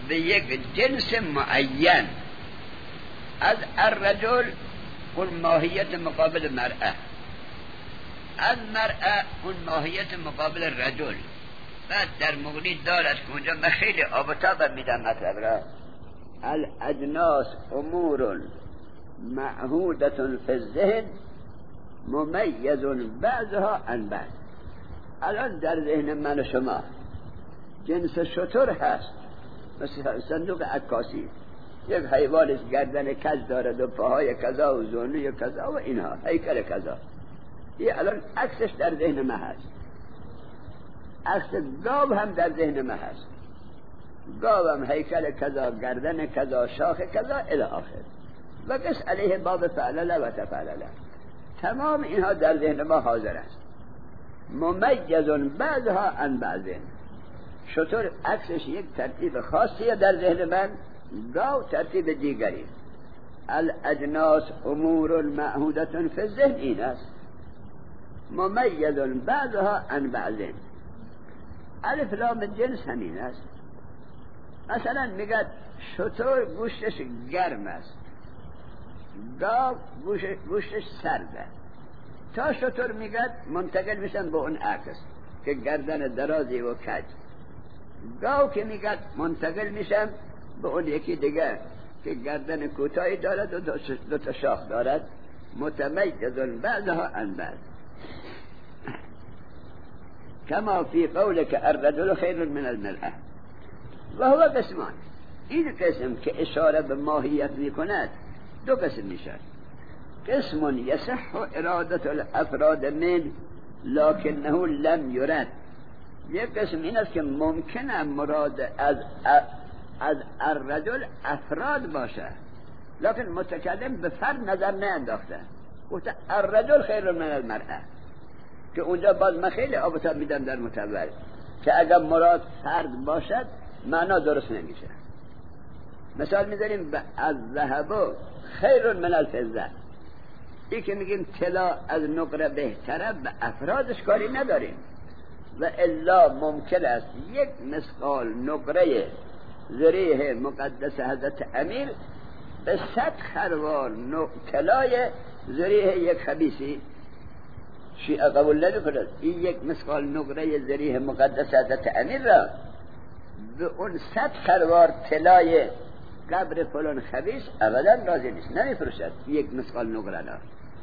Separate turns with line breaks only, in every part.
به یک جنس معین. از الرجل اون ماهیت مقابل مرأة، از مرأة اون ماهیت مقابل رجل. بعد در مغنی دارد که اونجا من خیلی آبتابه میدم مطلب را. الاجناس امور معهودة فی الذهن ممیز بعضها عن بعض. الان در ذهن من و شما جنس شتر هست، مثل صندوق عکاسی، یک حیوان گردن کج دارد و پاهای کذا و زانوی کذا و اینها، هیکل کذا. این الان عکسش در ذهن من هست. عکس گاو هم در ذهن من هست. گاو هم هیکل کذا، گردن کذا، شاخ کذا الی آخر. و قس علیه باب فعلله و تفعلله. تمام اینها در ذهن ما حاضر است. ممیز بعضها عن بعض. شطور عکسش یک ترتیب خاصیه در ذهن من، گاو ترتیب دیگری. الاجناس امور معهودة فی الذهن این است، ممیز بعضها عن بعض. الف لام جنس همین است. مثلا میگه شطور گوشتش گرم است، گاو گوشتش سرده. تا شطور میگه منتقل میشن به اون عکس که گردن درازی و کج. گاو که میگه منتقل میشن به اون یکی دیگه که گردن کوتاهی دارد و دو تا شاخ دارد. متمیز بعضها عن بعض. کما فی قولک الرجل خیر من المرأة. و هو قسمان. این قسم که اشاره به ماهیت میکند دو قسم میشد. قسم یصح ارادت الافراد من لکنه لم یرد. یک قسم این است که ممکنه مراد از الرجل افراد باشه، لکن متکلم به فرد نظر نینداخته. گفته الرجل خیر من المرأة، که اونجا باز من خیلی آبتا میدم در متول که اگر مراد فرد باشد معنا درست نمیشه. مثال میذاریم از ذهب خیر من الفضه. این که میگیم طلا از نقره بهتره، به افرادش کاری نداریم. و الا ممکن است یک مثقال نقره ذریح مقدس حضرت امیر به 100 خروار طلای ذریح یک خبیثی شیعه قبول نمی‌کند. این یک مثقال نقره ذریح مقدس حضرت امیر را به اون 100 خروار طلای قبر فلان خبیث ابدا راضی نیست، نمی‌فروشد یک مثقال نقره را.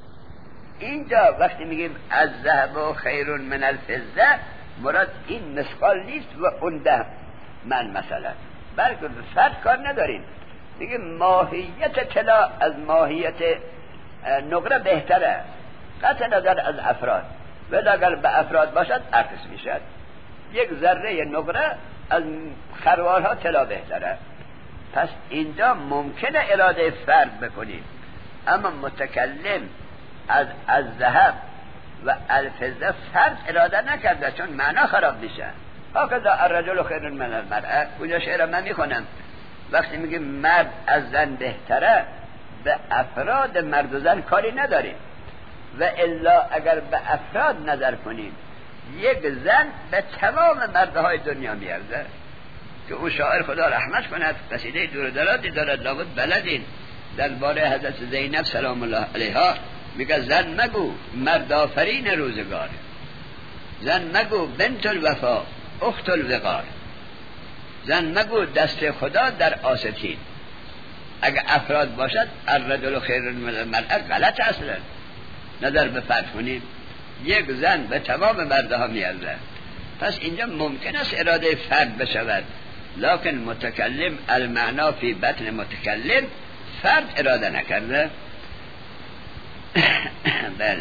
اینجا وقتی میگیم از ذهب خیر من الفضه، مراد این مثقال نیست و اون 10 من مثلا، بلکه فرد کار نداریم. میگه ماهیت طلا از ماهیت نقره بهتره، قطع نظر از افراد. ولی اگر به افراد باشد عکس میشد. یک ذره نقره از خروارها طلا بهتره. پس اینجا ممکنه اراده فرد بکنیم، اما متکلم از ذهب و الفضه فرد اراده نکرده، چون معنا خراب میشه. هکذا الرجل خیر من المرأة. کجا شعر من میخونم وقتی میگیم مرد از زن بهتره، به افراد مرد و زن کاری نداریم. و الا اگر به افراد نظر کنیم، یک زن به تمام مردهای دنیا میارزه. که اون شاعر خدا رحمت کند قصیده دور درازی دارد، لابد بلدین، درباره حضرت زینب سلام الله علیها میگه زن مگو مرد آفرین روزگار، زن مگو بنت الوفا اخت الوقار، زن مگو دست خدا در آستین. اگه افراد باشد الرجل خیر من المرأة غلط اصلا. نظر به فرد کنیم، یک زن به تمام مردها میارزه. پس اینجا ممکن است اراده فرد بشود، لکن متکلم المعنا فی بطن متکلم فرد اراده نکرده. بله.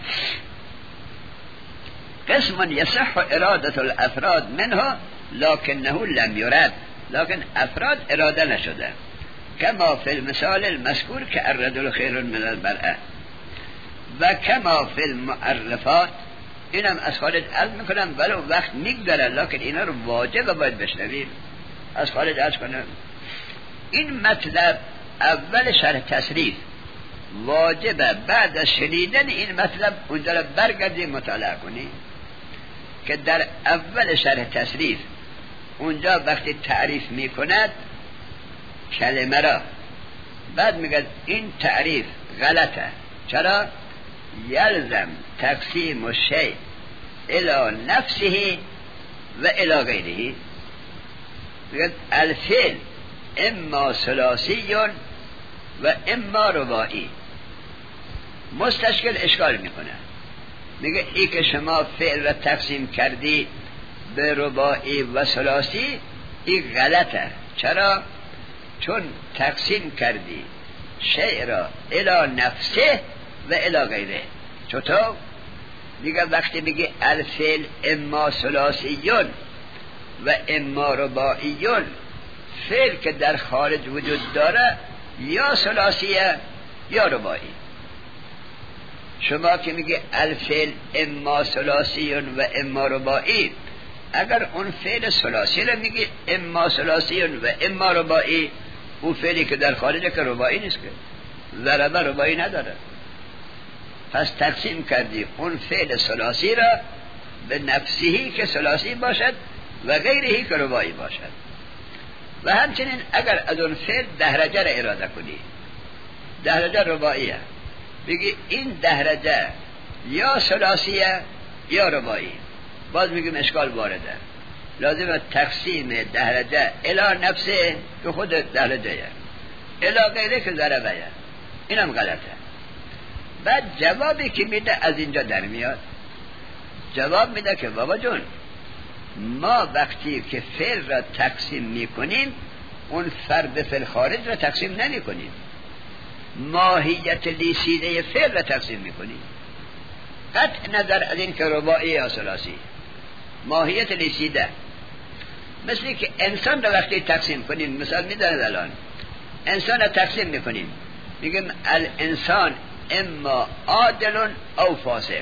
قسم یصح اراده الافراد منها لکنه لم یرد. لکن افراد اراده نشده، کما فی المثال المذکور که الرجل خیر من المرأة و کما فی المعرفات. اینم از خالد عرض میکنم ولو وقت میگذره، لکن اینا رو واجب باید بشنویم. از خالد عرض کنم این مطلب اول شرح تصریف واجبه، بعد از شنیدن این مطلب اونجا رو برگردیم مطالعه کنیم که در اول شرح تصریف اونجا وقتی تعریف میکند کلمه را. بعد میگه این تعریف غلطه. چرا؟ یلزم تقسیم الشیء الی نفسه و الی غیره. میگه الفعل اما ثلاثی و اما رباعی. مستشکل اشکال میکنه، میگه ای که شما فعل را تقسیم کردی به رباعی و ثلاثی این غلطه. چرا؟ چون تقسیم کردی شیء را الی نفسه و الی غیره. چطور؟ میگه وقتی میگه الفعل اما ثلاثیون و اما رباعیون، فعل که در خارج وجود داره یا ثلاثیه یا رباعی. شما که میگه الفعل اما ثلاثیون و اما رباعی، اگر اون فعل ثلاثی رو میگه اما ثلاثیون و اما رباعی، اون فعلی که در خارجه که رباعی نیست، که ضربه رباعی نداره. پس تقسیم کردی اون فعل ثلاثی را به نفسهی که ثلاثی باشد و غیرهی که رباعی باشد. و همچنین اگر از اون فعل دهرجه را اراده کنی، دهرجه رباعیه، بگی این دهرجه یا ثلاثیه یا رباعی، باز میگیم اشکال وارده. لازم تقسیم دهرجه الی نفسه که خود دهرجه، الی غیره که ضربه، اینم غلطه. بعد جوابی که میده از اینجا در میاد، جواب میده که بابا جون، ما وقتی که فعل را تقسیم میکنیم اون فرد فعل خارج را تقسیم نمی کنیم، ماهیت لیسیده فعل را تقسیم میکنیم. قطع نظر از این که رباعی یا ثلاثی، ماهیت لیسیده. مثل که انسان را وقتی تقسیم کنیم، مثال میدونید الان انسان را تقسیم میکنیم، میگیم الانسان اما عادل او فاسق.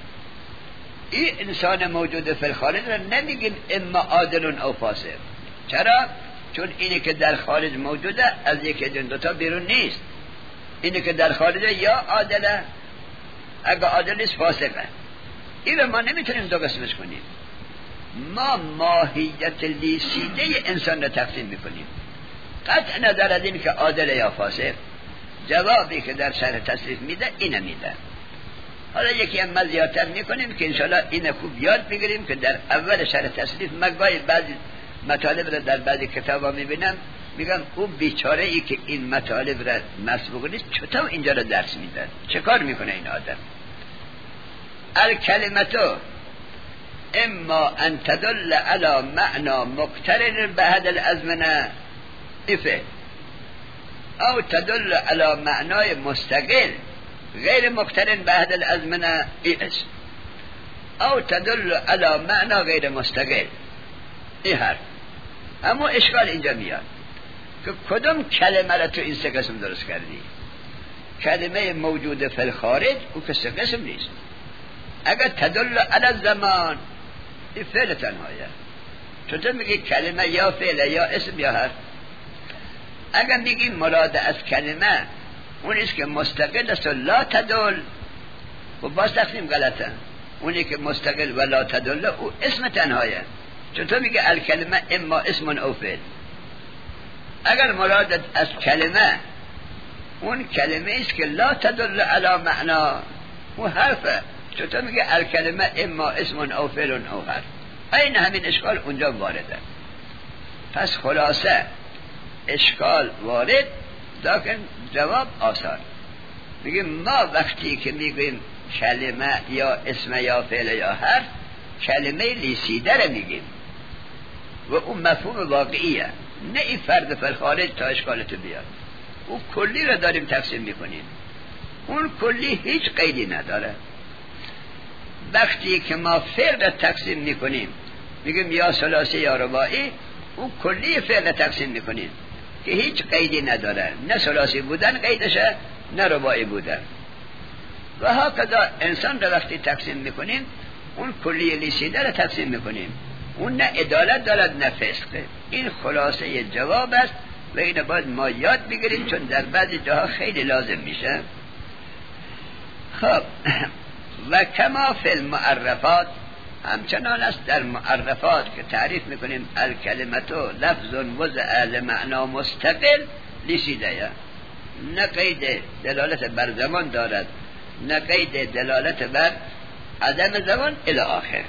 این انسان موجود فی الخارج را نمیگیم اما عادل او فاسق. چرا؟ چون اینی که در خارج موجوده از یکی از این دوتا بیرون نیست. اینی که در خارج یا عادله، اگه عادل نیست فاسقه. این رو ما نمیتونیم دو قسمش کنیم. ما ماهیت لیسیده انسان را تقسیم میکنیم، قطع نظر از این که عادل یا فاسق. جوابی که در شرح تصریف میده اینه میده. حالا یکی هم مزیاتر میکنیم که انشاءالله این خوب یاد بگیریم که در اول شرح تصریف مگاهی بعضی مطالب را در بعضی کتابا میبینم، میگم او بیچاره ای که این مطالب را مسبوق نیست چطور اینجا را درس میده، چه کار میکنه این آدم؟ الکلمتو اما ان تدل علی معنی مقترن بعد الازمنه افه، او تدل علی معنای مستقل غیر مقترن بعد الازمنه ایس، او تدل علی معنا غیر مستقل. این حرف اما اشکال اینجا میاد که کدوم کلمه را تو این سه قسم درست کردی؟ کلمه موجود فی الخارج او که سه قسم نیست. اگر تدل علی زمان، این فعل تنهایه. چطور میگی کلمه یا فعل یا اسم یا حرف؟ اگر میگی مراد از کلمه اون است که مستقل است و لا تدل، و باز تقسیم غلطه. اونی که مستقل و لا تدل او اسم تنهایه. چطور میگه الکلمه اما اسم او فعل؟ اگر مراد از کلمه اون کلمه است که لا تدل علی معنا، او حرفه. چطور میگه الکلمه اما اسم او فعل او حرف؟ این همین اشکال اونجا وارده. پس خلاصه اشکال وارد، لیکن جواب آسان. میگیم ما وقتی که میگیم کلمه یا اسم یا فعل یا حرف، کلمه لیسیده رو میگیم و اون مفهوم واقعیه، نه این فرد فی الخارج تا اشکالتو بیاد. اون کلی رو داریم تقسیم میکنیم، اون کلی هیچ قیدی نداره. وقتی که ما فعل رو تقسیم میکنیم میگیم یا ثلاثی یا رباعی، اون کلی فعل رو تقسیم میکنیم که هیچ قیدی نداره، نه ثلاثی بودن قیدشه نه رباعی بودن. و هکذا انسان رو وقتی تقسیم میکنیم اون کلی لیسیده رو تقسیم میکنیم، اون نه عدالت دارد نه فسق. این خلاصه جواب است و این باید ما یاد بگیریم، چون در بعضی جاها خیلی لازم میشه. خب و کما فی المعرفات همچنان است در معرفات که تعریف میکنیم الکلمتو لفظ وضع لمعنا مستقل لیسیده، نه قید دلالت بر زمان دارد نه قید دلالت بر عدم زمان الی آخر.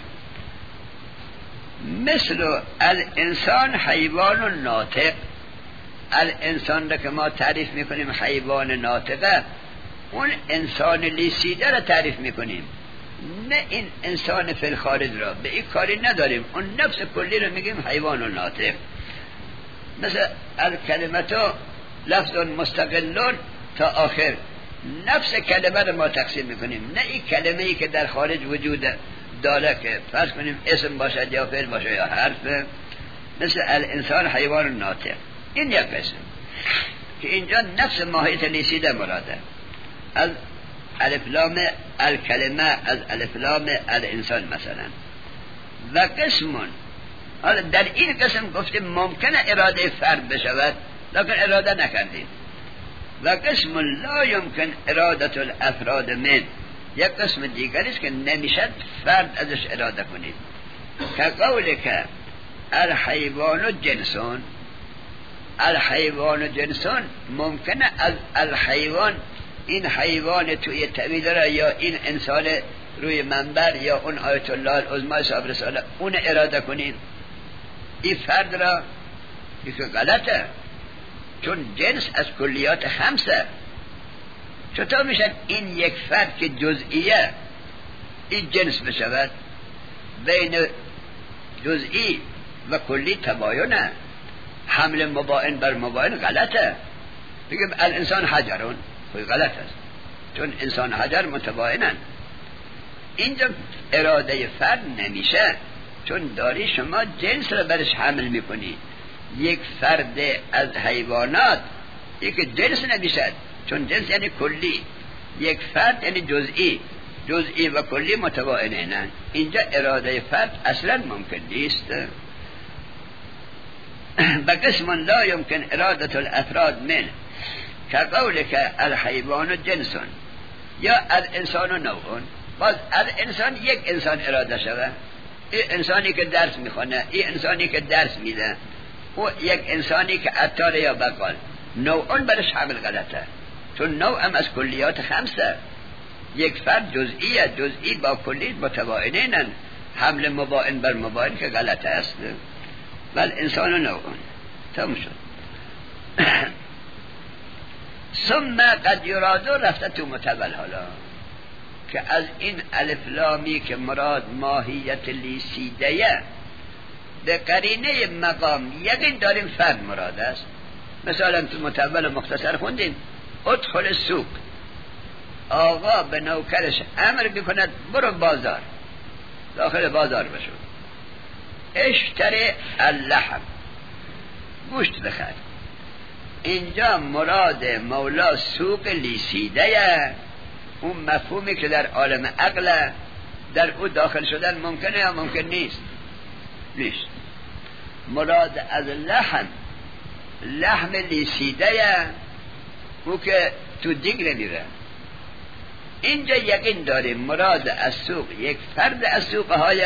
مثل الانسان حیوان ناطق، الانسان را که ما تعریف میکنیم حیوان ناطقه، اون انسان لیسیده را تعریف میکنیم، نه این انسان فی الخارج را، به این کاری نداریم. اون نفس کلی رو میگیم حیوان ناطق. مثل الکلمتو لفظ مستقلون تا آخر، نفس کلمه رو ما تقسیم میکنیم، نه این کلمه ای که در خارج وجود داره که فرض کنیم اسم باشد یا فعل باشه یا حرف. مثل الانسان حیوان ناطق، این یک قسم که اینجا نفس ماهیت لیسیده مراده، از الف لام الکلمه، از الف لام الانسان مثلا. و قسمون، حالا در این قسم گفتیم ممکنه اراده فرد بشود لکن اراده نکردیم. و قسم لا یمکن ارادت الافراد من، یک قسم دیگری است که نمیشد فرد ازش اراده کنید، که قولی که الحیوان جنسون، الحیوان جنسون ممکنه از الحیوان، این حیوان توی طویل را یا این انسان روی منبر یا اون آیت الله العظمی صاحب رساله اون اراده کنید، این فرد را، این که غلطه، چون جنس از کلیات خمسه. چطور میشد این یک فرد که جزئیه این جنس بشود؟ بین جزئی و کلی تباینه، حمل مباین بر مباین غلطه. بگیم الانسان حجرون، خیلی غلط است، چون انسان حجر متباینن. اینجا اراده فرد نمیشه، چون داری شما جنس رو برش حمل میکنی. یک فرد از حیوانات یک جنس نمیشد، چون جنس یعنی کلی، یک فرد یعنی جزئی، جزئی و کلی متباینن. اینجا اراده فرد اصلا ممکن نیست. و قسم لا یمکن ارادت الافراد من، که قول که الحیوان جنسون یا الانسان نوعون. باز الانسان یک انسان اراده شود، این انسانی که درس میخونه، این انسانی که درس میده، او یک انسانی که عطار یا بقال. نوعون برش حمل غلطه، چون نوع هم از کلیات خمسه. یک فرد جزئیه، جزئی با کلی متباینن، حمل مباین بر مباین که غلطه است. بل انسان نوعون تمام شد. ثم قد یرادو رفته تو متول، حالا که از این الف لامی که مراد ماهیت لیسیده به قرینه مقام یقین داریم فرد مراد است. مثلا تو متول مختصر خوندیم ادخل السوق، آقا به نوکرش امر بکند برو بازار، داخل بازار بشو، اشتری اللحم، گوشت بخر. اینجا مراد مولا سوق لیسیده، اون مفهومی که در عالم عقل در او داخل شدن ممکنه یا ممکن نیست؟ نیست. مراد از لحم، لحم لیسیده او که تو دیگ نمیره. اینجا یقین داریم مراد از سوق یک فرد از سوق های،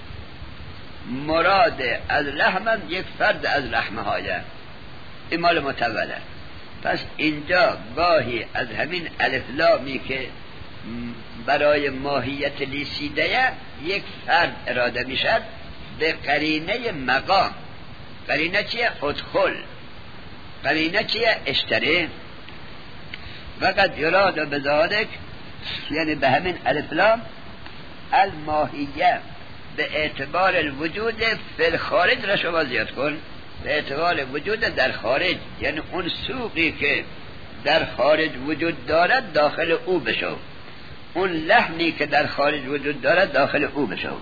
مراد از لحم یک فرد از لحم های، این مال متوله. پس اینجا گاهی از همین الف لامی که برای ماهیت لیسیده یک فرد اراده میشد به قرینه مقام. قرینه چیه؟ ادخل. قرینه چیه؟ اشتری. وقد یراد بذالک، یعنی به همین الف لام الماهیه به اعتبار الوجود فی الخارج را شما زیاد کن، به اعتبار وجود در خارج، یعنی اون سوقی که در خارج وجود دارد داخل او بشو، اون لحمی که در خارج وجود دارد داخل او بشو.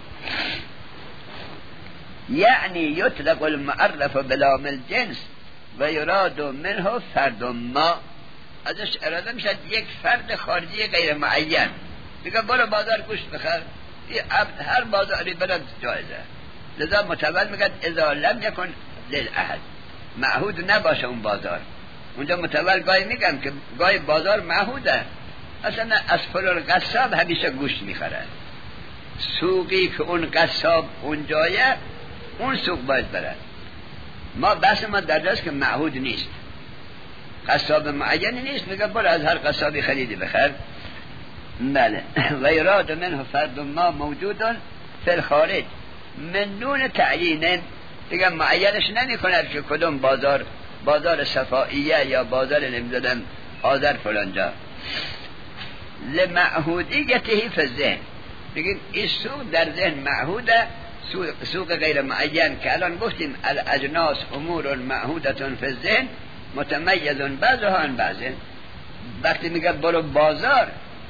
یعنی یطلق المعرف بلام الجنس و یراد منه فرد ما، ازش اراده میشد یک فرد خارجی غیر معین. میگه برو بازار گوشت بخر، هر بازاری برد جایزه. لذا متول میگه اذا لم یکن للاحد، معهود نباشه اون بازار. اونجا متول گاهی میگم که گاهی بازار معهوده، اصلا از فلان قصاب همیشه گوشت میخره، سوقی که اون قصاب اونجایه اون سوق باید برد. ما بحث ما در جاست که معهود نیست، قصاب معینی نیست، میگه برو از هر قصابی خریدی بخر. بله. و یراد منه فرد ما موجود فی الخارج من دون تعیین، دیگه معینش نمی کند که کدوم بازار صفائیه یا بازار نمیدونم آذر فلانجا. لمعهودیته فی الذهن، بگیم این سوق در ذهن معهوده، سوق غیر معین که الان گفتیم الاجناس امور معهوده فی الذهن متمیز بعضها عن بعض. وقتی میگه برو بازار،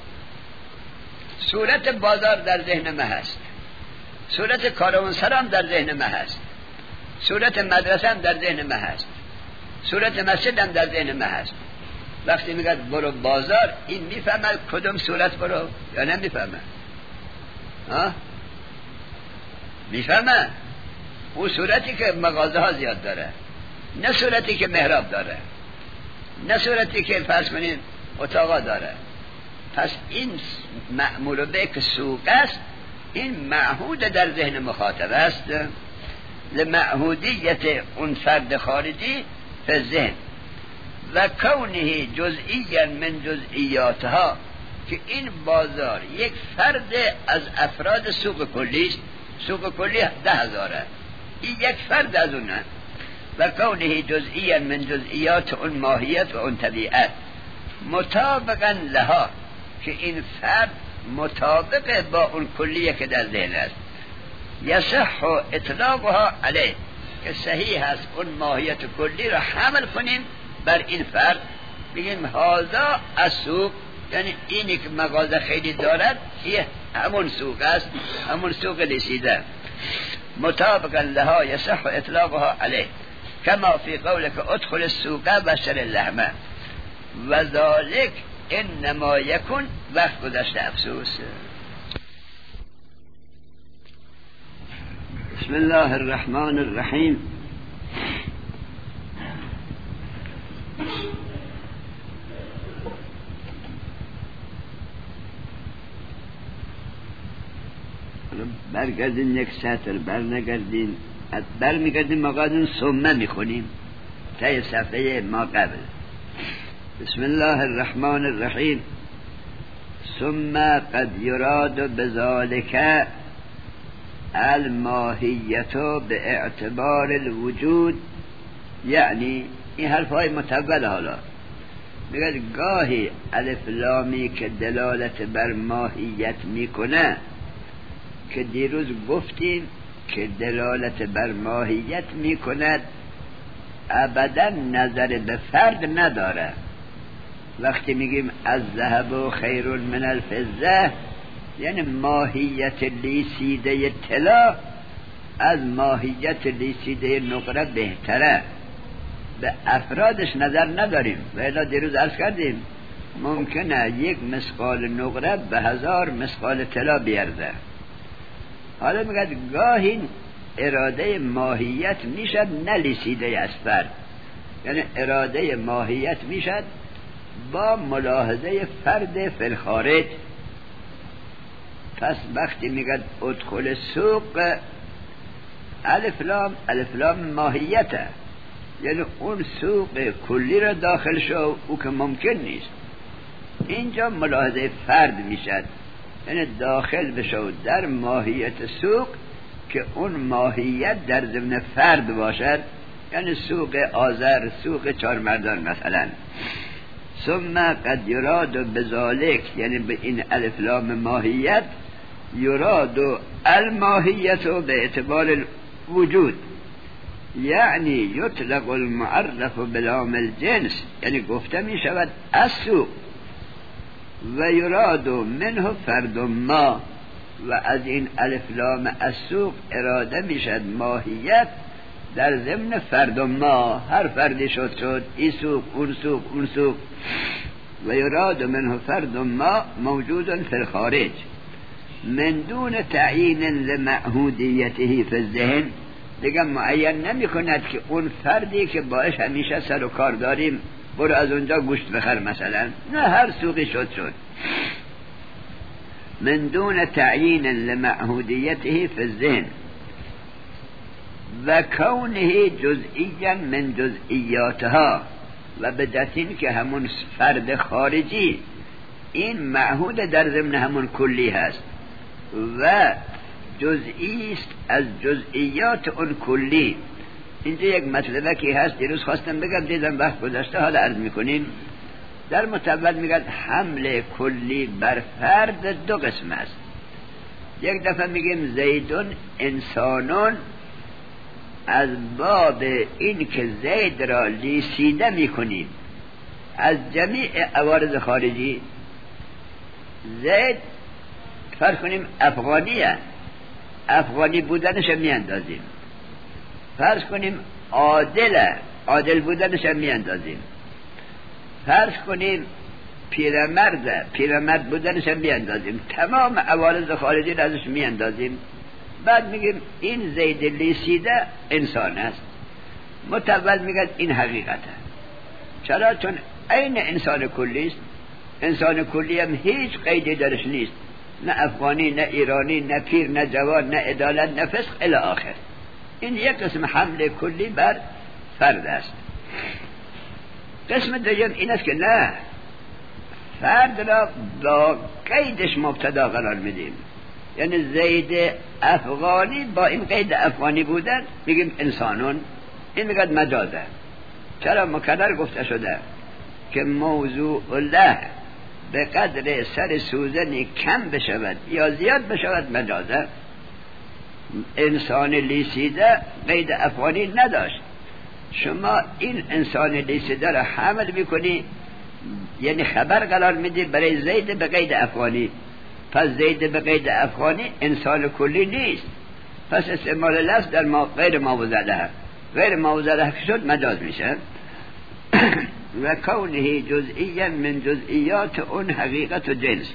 صورت بازار در ذهن ما هست، صورت کاروانسرا در ذهن ما هست، صورت مدرسه هم در ذهن ما هست، صورت مسجد هم در ذهن ما هست. وقتی میگه برو بازار، این میفهمه کدوم صورت برو یا نمیفهمه؟ میفهمه اون صورتی که مغازه ها زیاد داره، نه صورتی که محراب داره، نه صورتی که فرض کنین اتاقا داره. پس این معمول به که سوق است، این معهود در ذهن مخاطب است، لمعهودیت اون فرد خارجی فی ذهن و کونه جزئی من جزئیاتها، که این بازار یک فرد از افراد سوق کلی است. سوق کلی 10,000، این یک فرد از اونه. و کونه جزئی من جزئیات اون ماهیت و اون طبیعت مطابقا لها، که این فرد مطابق با اون کلیه که در ذهن است. یصح اطلاقها علیه، که صحیح است اون ماهیت کلی را حمل کنیم بر این فرد، بگیم هذا از سوق، یعنی اینی که مغازه خیلی دارد این همون سوق است، همون سوق رسیده. مطابقا لها یصح اطلاقها علیه کما فی قولک ادخل السوق و اشتری اللحمه و ذالک انما یکن. وقت گذشته افسوس. بسم الله الرحمن الرحیم. برگردین یک سطر برنگردین، برمیگردیم مقادن سمه میخونیم تا صفحه ما قبل. بسم الله الرحمن الرحیم. ثم قد یراد بذالک الماهیت به اعتبار الوجود، یعنی این حرف های متول. حالا میگه گاهی الف لامی که دلالت بر ماهیت میکنه، که دیروز گفتیم که دلالت بر ماهیت میکند ابدا نظر به فرد نداره. وقتی میگیم از ذهب خیر من الفضه، یعنی ماهیت لیسیده طلا از ماهیت لیسیده نقره بهتره، به افرادش نظر نداریم. و الا دیروز عرض کردیم ممکنه یک مثقال نقره به 1000 مثقال طلا بیارزه. حالا میگه گاهی اراده ماهیت میشد نه لیسیده از فرد، یعنی اراده ماهیت میشد با ملاحظه فرد فی الخارج. پس وقتی میگه ادخل سوق، الف لام ماهیته، یعنی اون سوق کلی را داخل شو، او که ممکن نیست. اینجا ملاحظه فرد میشد، یعنی داخل بشو در ماهیت سوق که اون ماهیت در ضمن فرد باشد، یعنی سوق آذر، سوق چهارمردان مثلا. ثم قد یراد بذالک، یعنی به این الف لام ماهیت، یراد الماهیت به اعتبار الوجود، یعنی یطلق المعرف بلام الجنس، یعنی گفته می شود از سوق. و یراد منه فرد ما، و از این الف لام از سوق اراده می شد ماهیت در ضمن فرد ما، هر فردی شد این سوق اون سوق اون سوق. و یراد منه فرد ما موجود فی الخارج من دون تعیین لمعهودیته فی الذهن، دیگه معین نمی کند که اون فردی که باش همیشه سر و کار داریم برو از اونجا گوشت بخر مثلا، نه هر سوقی شد. من دون تعیین لمعهودیته فی الذهن و کونه جزئیا من جزئیاتها و بدتین که همون فرد خارجی این معهود در ضمن همون کلی هست و جزئی است از جزئیات اون کلی. اینجا یک مطلبه که هست دیروز خواستم بگم دیدم وقت گذشته، حالا عرض میکنیم. در متول میگن حمل کلی بر فرد دو قسم است. یک دفعه میگیم زیدون انسانون از باب این که زید را لیسیده میکنیم از جمیع عوارض خارجی. زید فرض کنیم افغانیه، افغانی بودنش میاندازیم. فرض کنیم عادله، عادل بودنش میاندازیم. فرض کنیم پیرمرده، پیرمرد بودنش میاندازیم. تمام عوارض خارجی را ازش میاندازیم. بعد میگیم این زید لیسیده انسان است. متول میگن این حقیقته. چرا؟ چون این انسان کلی است. انسان کلی هم هیچ قیدی درش نیست، نه افغانی، نه ایرانی، نه پیر، نه جوان، نه عدالت، نه فسق الی آخر. این یک قسم حمل کلی بر فرد است. قسم دوم این است که نه، فرد را با قیدش مبتدا قرار میدیم. یعنی زید افغانی با این قید افغانی بودن میگیم انسانون. این میگد مجازه. چرا؟ مکرر گفته شده که موضوع الله به قدر سر سوزنی کم بشود یا زیاد بشود مجازه. انسان لیسیده قید افغانی نداشت. شما این انسان لیسیده را حمل میکنی، یعنی خبر قرار میدی برای زید به قید افغانی. پس زید به قید افغانی انسان کلی نیست. پس استعمال لفظ در غیر ماوزده، غیر ماوزده شد مجاز میشه. و کونه جزئیا من جزئیات اون حقیقت و جنس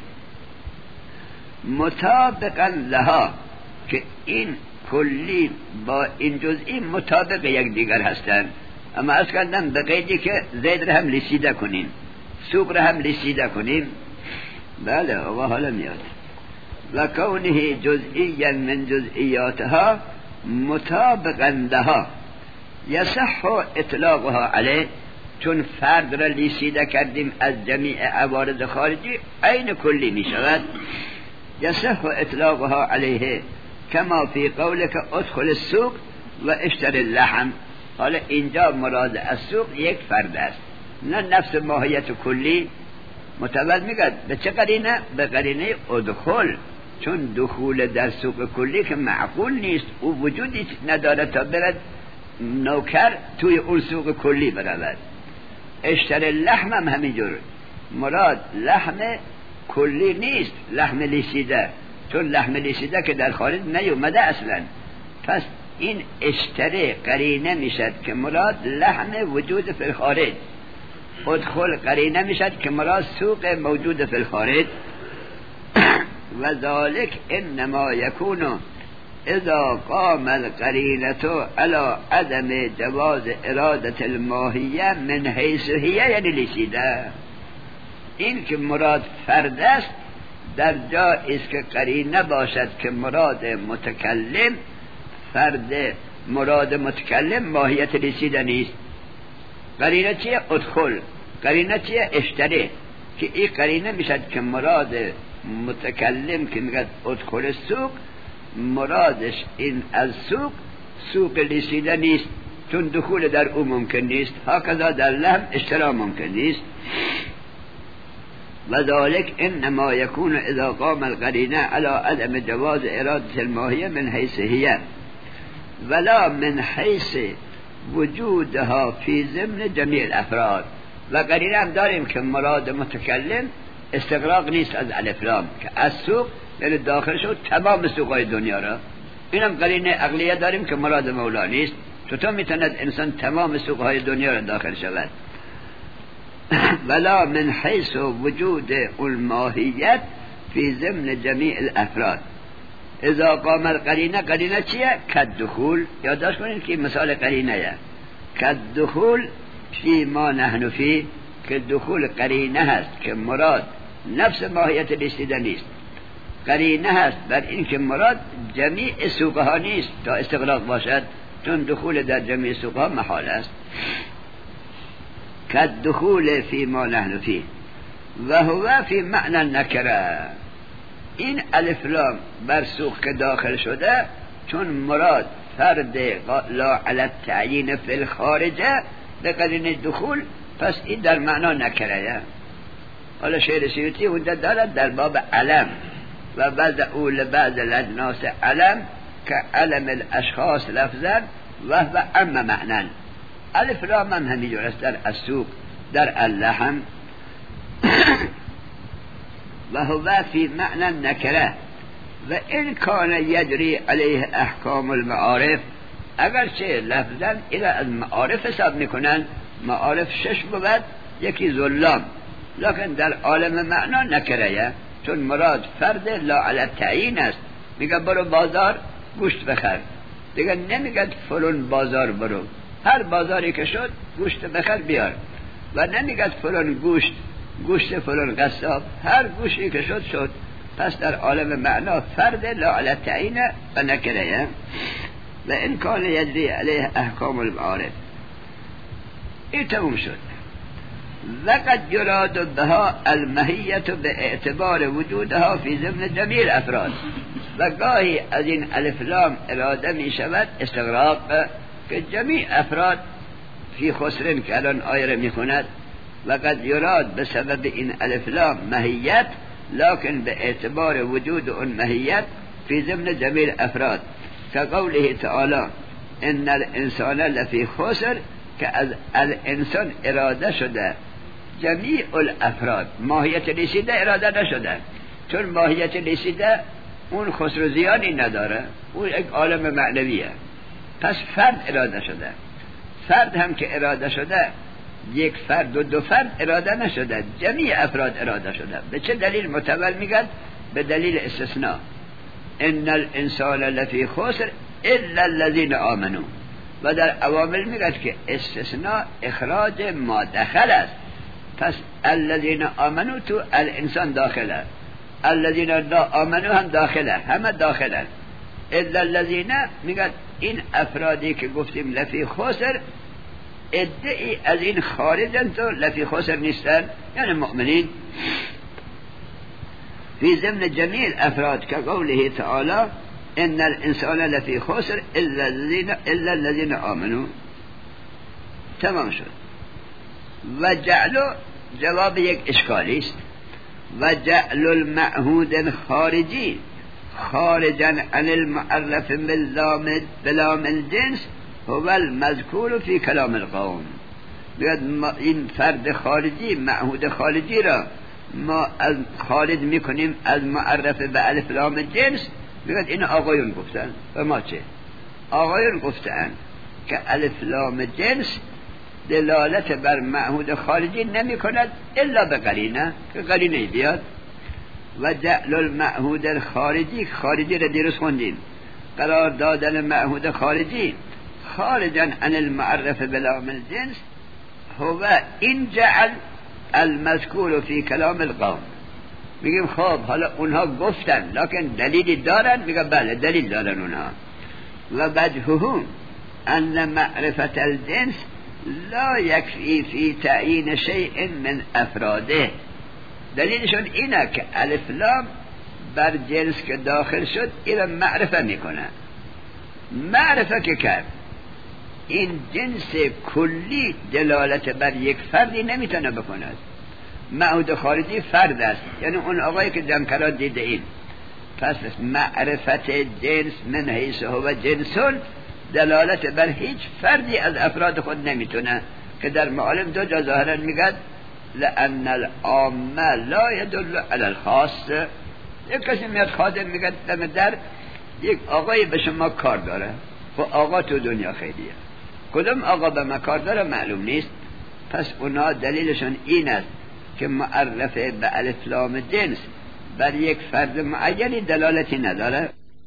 مطابقا لها، که این کلی با این جزئی مطابق یک دیگر هستند. اما از کردن به قیدی که زید را هم لیسیده کنیم، سوق را هم لیسیده کنیم. بله آقا حالا میاد. و کونه جزئیا من جزئیاتها مطابقا لها یصح اطلاقها علیه، چون فرد را لیسیده کردیم از جمیع عوارض خارجی عین کلی می شود. یصح اطلاقها علیه کما فی قولک ادخل السوق و اشتر اللحم. حالا اینجا مراد از سوق یک فرد است، نه نفس ماهیت کلی. متول میگد به چه قرینه؟ به قرینه ادخل، چون دخول در سوق کلی که معقول نیست، او وجودی نداره تا برد نوکر توی اون سوق کلی برود. اشتر اللحم هم همینجور، مراد لحم کلی نیست، لحم لیسیده، چون لحم لیسیده که در خارج نیومده اصلا. پس این اشتره قرینه میشد که مراد لحم وجود فی الخارج. ادخل قرینه میشد که مراد سوق موجود فی الخارج. و ذالک انما یکون اذا قام القرینه علی عدم جواز ارادت الماهیه من حیث هی، یعنی لیسیده. این که مراد فرد است در جایی است که قرینه باشد که مراد متکلم فرد، مراد متکلم ماهیت لیسیده نیست. قرینه چیه؟ ادخل. قرینه چیه؟ اشتره. که این قرینه میشد که مراد متکلم که میگه ادخل السوق، مرادش این از سوق لیسیده نیست، چون دخول در او ممکن نیست. هکذا در لحم اشترا ممکن نیست. و ذالک انما یکون اذا قام القرینه علی عدم جواز ارادت الماهیه من حیث هی ولا من حیث وجودها فی ضمن جمیع الافراد. و قرینه هم داریم که مراد متکلم استغراق نیست از الف لام، که از سوق یعنی داخل شد تمام سوقای دنیا را. اینم قرینه عقلیه داریم که مراد مولا نیست. چطور میتوند انسان تمام سوقهای دنیا را داخل شود؟ ولا من حیث وجود الماهیت فی ضمن جمیع الافراد. اذا قام القرینه، قرینه چیه؟ کدخول. یادداشت کنید که مثال قرینه کدخول فی ما نحن فی، که دخول قرینه هست که مراد نفس ماهیت لیسیده نیست. قرینه هست بر این که مراد جمیع سوقه ها نیست تا استغراق باشد، چون دخول در جمیع سوقه ها محال است. که دخول فی ما نحن فی و هو فی معنی نکره. این الف لام بر سوق که داخل شده چون مراد فرد لا علی التعیین فی الخارجه به قرینه دخول، پس این در معنا نکره. حالا شعر سیوطی اونجا دارد در باب علم و وضعوا لبعض الاجناس علم که علم الاشخاص لفظا و هو اما معنن. الف لام هم همینجور است در السوق، در اللحم و هو فی معنی نکره. و این کان یجری علیه احکام المعارف، اگرچه لفظا اینا از معارف حساب میکنن، معارف 6 بود، یکی ظلام، لکن در عالم معنا نکره، چون مراد فرد لا علی التعیین است. میگه برو بازار گوشت بخر، دیگه نمیگه فلان بازار برو، هر بازاری که شد گوشت بخر بیار، و نمیگه فلان گوشت فلان قصاب، هر گوشتی که شد. پس در عالم معنا فرد لا علی التعیین و نکره. و این کان یجری علیه احکام المعارف. این تموم شد. وقد یراد بها المهیت به اعتبار وجودها فی ضمن جمیع افراد. و گاهی از این الف لام اراده می شود استغراق که جمیع افراد فی خسرن که الان آیه می خوند. وقد یراد به سبب این الف لام مهیت، لكن به اعتبار وجود اون مهیت فی ضمن جمیع افراد، که قوله تعالی ان الانسان لفی خسر، که از الانسان اراده شده جمیع الافراد، ماهیت رسیده اراده نشده، چون ماهیت رسیده اون خسر زیانی نداره، اون یک عالم معنویه. پس فرد اراده شده، فرد هم که اراده شده یک فرد و دو فرد اراده نشده، جمیع افراد اراده شده. به چه دلیل متول میگن؟ به دلیل استثناء. ان الانسان لفی خسر الا الذين آمنوا. و در عوامل میگن که استثناء اخراج ما دخل است. پس الذين آمنوا تو الانسان داخله، الذين لا آمنوا هم داخله، همه داخله. الا الذين میگن این افرادی که گفتیم لفی خسر، ادعی از این خارجن تو لفی خسر نیستن، یعنی مؤمنین. فی ضمن جمیع افراد که قوله تعالی ان الانسان لفی خسر الا الذين آمنوا. تمام شد. و جعل جواب یک اشکالی است. و جعل المعهود خارجی خارجا عن المعرف بلام الجنس هو المذکور فی کلام القوم. بیاد این فرد خارجی، معهود خارجی را ما از خارج میکنیم از معرف به الف لام جنس. بیاد این آقایون گفتن و ما چه؟ آقایون گفتن که الف لام جنس دلالت بر معهود خارجی نمی کند الا به قرینه، که قرینه بیاد. و جعل المعهود الخارجی، خارجی را دیروز خوندیم، قرار دادن معهود خارجی خارجا عن المعرف بلام الجنس هو این جعل المذکور فی کلام القوم. میگیم خب حالا اونها گفتن لکن دلیلی دارن؟ میگه بله دلیل دارن اونها. و وجهه ان معرفت الجنس لا یکفی فی تعیین شیء من افراده. دلیلشون اینه که الف لام بر جنس که داخل شد این معرفه میکنه. معرفه که کرد این جنس کلی دلالت بر یک فردی نمیتونه بکند. معهود خارجی فرد است، یعنی اون آقایی که جمکرات دیده این. پس معرفت جنس من حیث هو جنسون دلالت بر هیچ فردی از افراد خود نمیتونه، که در معالم دو جا ظاهرا میگد لأن العام لا يدل على الخاص. یک کسی میاد خادم میگه دم در یک آقایی به شما کار داره، خب آقا تو دنیا خیلیه، کدوم آقا به ما کار داره معلوم نیست. پس اونا دلیلشون این است که معرفه به الف لام جنس بر یک فرد معینی دلالتی نداره.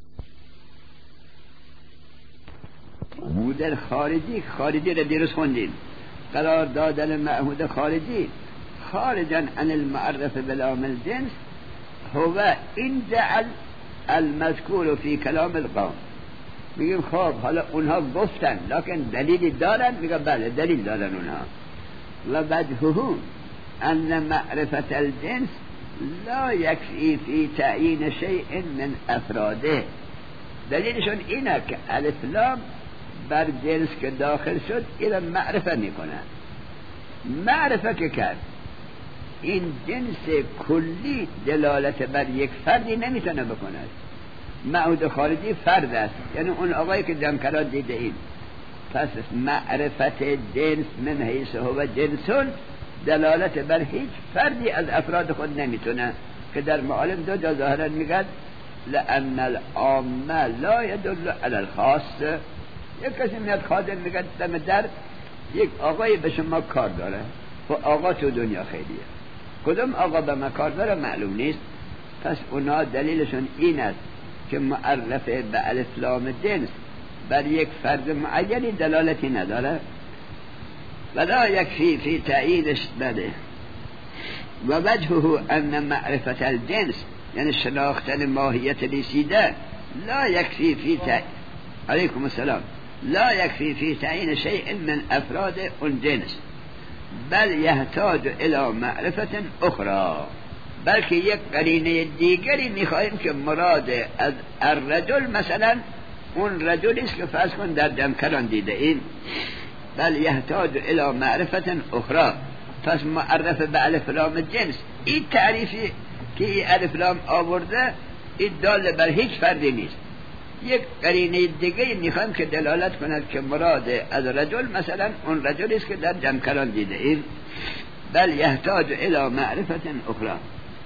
معهود خارجی را دیروز خوندیم، قرار دادن معهود خارجی خارجا عن المعرف بلام الجنس هو این جعل المذکور فی کلام القوم. میگیم خب حالا اونها گفتن لکن دلیلی دارن؟ میگم بله دلیل دارن اونها. و وجهه ان معرفت الجنس لا یکفی فی تعیین شیء من افراده. دلیلشون اینه که الف لام بر جنس که داخل شد این معرفه میکنه. معرفه که کرد این جنس کلی دلالت بر یک فردی نمیتونه بکنه. معهود خارجی فرد است، یعنی اون آقایی که جمکران دیده این. پس معرفت جنس من حیث هو جنسون دلالت بر هیچ فردی از افراد خود نمیتونه، که در معالم دو جا ظاهرا میگن لأن العامه لا يدل على الخاص. یک کسی میاد خادم میگه دم در یک آقایی به شما کار داره و آقا تو دنیا خیلیه، کدوم آقا به ما کار داره معلوم نیست. پس اونا دلیلشون این است که معرفه به الف لام جنس بر یک فرد معینی دلالتی نداره. ولا یکفی فی تعیینش بده. و وجهه ان معرفت الجنس یعنی شناختن ماهیت رسیده لا یکفی فی علیکم السلام لا یکفی فی تعیین شیء من افراد اون جنس، بل یحتاج الى معرفت اخرى. بلکه یک قرینه دیگری میخواهیم که مراد از الرجل مثلا اون رجلی است که فرض کن در جمکران دیده این. بل یحتاج الى معرفت اخرى. پس معرفه به الف لام جنس این تعریفی که این الف لام آورده این دال بر هیچ فردی نیست. یک قرینه دیگه میخوایم که دلالت کند که مراد از رجل مثلا اون رجلی است که در جمکران دیده این. بل یحتاج الى معرفت اخرى.